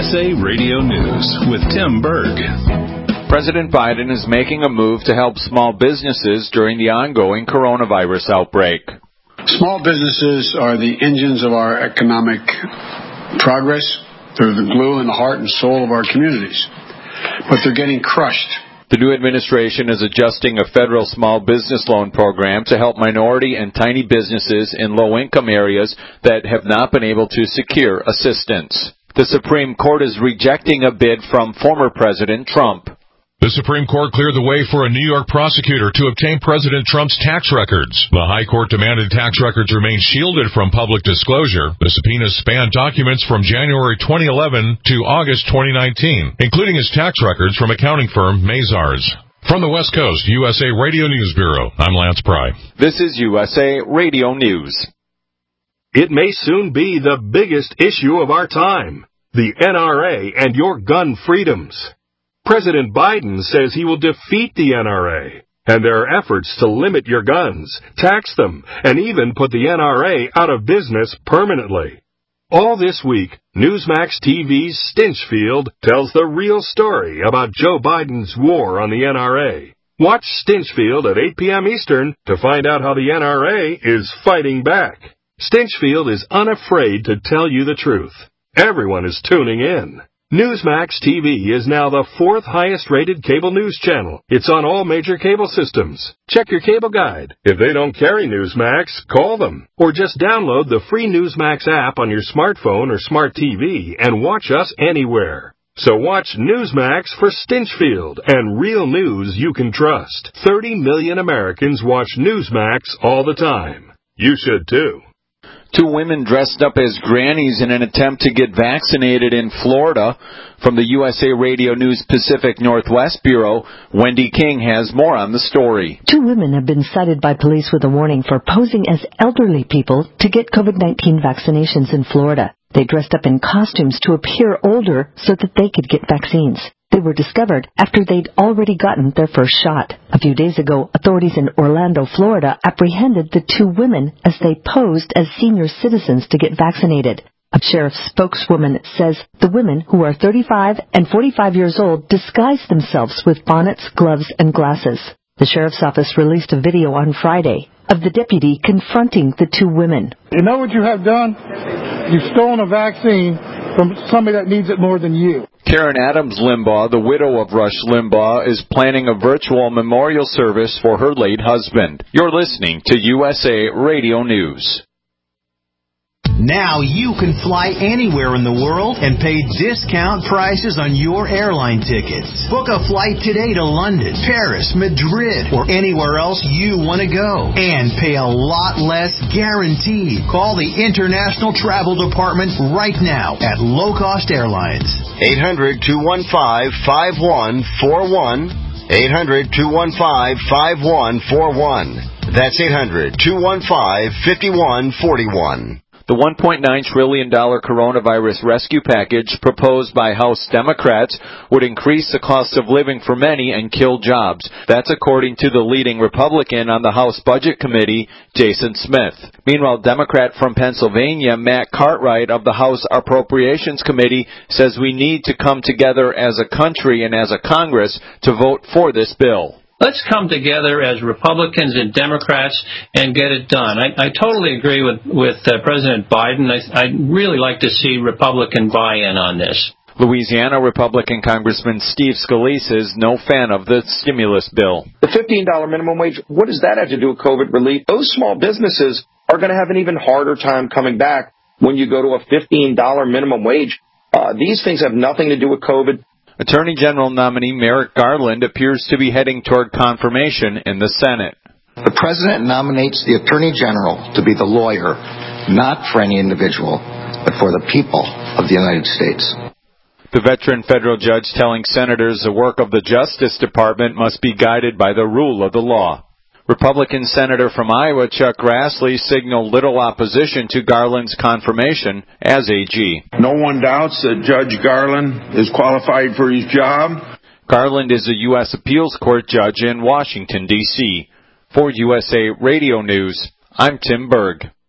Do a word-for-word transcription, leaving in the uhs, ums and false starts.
S A Radio News with Tim Berg. President Biden is making a move to help small businesses during the ongoing coronavirus outbreak. Small businesses are the engines of our economic progress. They're the glue and the heart and soul of our communities. But they're getting crushed. The new administration is adjusting a federal small business loan program to help minority and tiny businesses in low-income areas that have not been able to secure assistance. The Supreme Court is rejecting a bid from former President Trump. The Supreme Court cleared the way for a New York prosecutor to obtain President Trump's tax records. The High Court demanded tax records remain shielded from public disclosure. The subpoenas span documents from January twenty eleven to August twenty nineteen, including his tax records from accounting firm Mazars. From the West Coast, U S A Radio News Bureau, I'm Lance Pry. This is U S A Radio News. It may soon be the biggest issue of our time, the N R A and your gun freedoms. President Biden says he will defeat the N R A, and there are efforts to limit your guns, tax them, and even put the N R A out of business permanently. All this week, Newsmax T V's Stinchfield tells the real story about Joe Biden's war on the N R A. Watch Stinchfield at eight p.m. Eastern to find out how the N R A is fighting back. Stinchfield is unafraid to tell you the truth. Everyone is tuning in. Newsmax T V is now the fourth highest-rated cable news channel. It's on all major cable systems. Check your cable guide. If they don't carry Newsmax, call them. Or just download the free Newsmax app on your smartphone or smart T V and watch us anywhere. So watch Newsmax for Stinchfield and real news you can trust. thirty million Americans watch Newsmax all the time. You should too. Two women dressed up as grannies in an attempt to get vaccinated in Florida. From the U S A Radio News Pacific Northwest Bureau, Wendy King has more on the story. Two women have been cited by police with a warning for posing as elderly people to get COVID nineteen vaccinations in Florida. They dressed up in costumes to appear older so that they could get vaccines. They were discovered after they'd already gotten their first shot. A few days ago, authorities in Orlando, Florida, apprehended the two women as they posed as senior citizens to get vaccinated. A sheriff's spokeswoman says the women, who are thirty-five and forty-five years old, disguised themselves with bonnets, gloves, and glasses. The sheriff's office released a video on Friday of the deputy confronting the two women. You know what you have done? You've stolen a vaccine from somebody that needs it more than you. Karen Adams Limbaugh, the widow of Rush Limbaugh, is planning a virtual memorial service for her late husband. You're listening to U S A Radio News. Now you can fly anywhere in the world and pay discount prices on your airline tickets. Book a flight today to London, Paris, Madrid, or anywhere else you want to go. And pay a lot less guaranteed. Call the International Travel Department right now at Low Cost Airlines. eight hundred, two one five, five one four one. eight hundred, two one five, five one four one. That's eight hundred, two one five, five one four one. The one point nine trillion dollars coronavirus rescue package proposed by House Democrats would increase the cost of living for many and kill jobs. That's according to the leading Republican on the House Budget Committee, Jason Smith. Meanwhile, Democrat from Pennsylvania, Matt Cartwright of the House Appropriations Committee, says we need to come together as a country and as a Congress to vote for this bill. Let's come together as Republicans and Democrats and get it done. I, I totally agree with, with uh, President Biden. I, I'd really like to see Republican buy-in on this. Louisiana Republican Congressman Steve Scalise is no fan of the stimulus bill. The fifteen dollars minimum wage, what does that have to do with COVID relief? Those small businesses are going to have an even harder time coming back when you go to a fifteen dollars minimum wage. Uh, these things have nothing to do with COVID. Attorney General nominee Merrick Garland appears to be heading toward confirmation in the Senate. The President nominates the Attorney General to be the lawyer, not for any individual, but for the people of the United States. The veteran federal judge telling senators the work of the Justice Department must be guided by the rule of the law. Republican Senator from Iowa Chuck Grassley signaled little opposition to Garland's confirmation as A G. No one doubts that Judge Garland is qualified for his job. Garland is a U S Appeals Court judge in Washington, D C For U S A Radio News, I'm Tim Berg.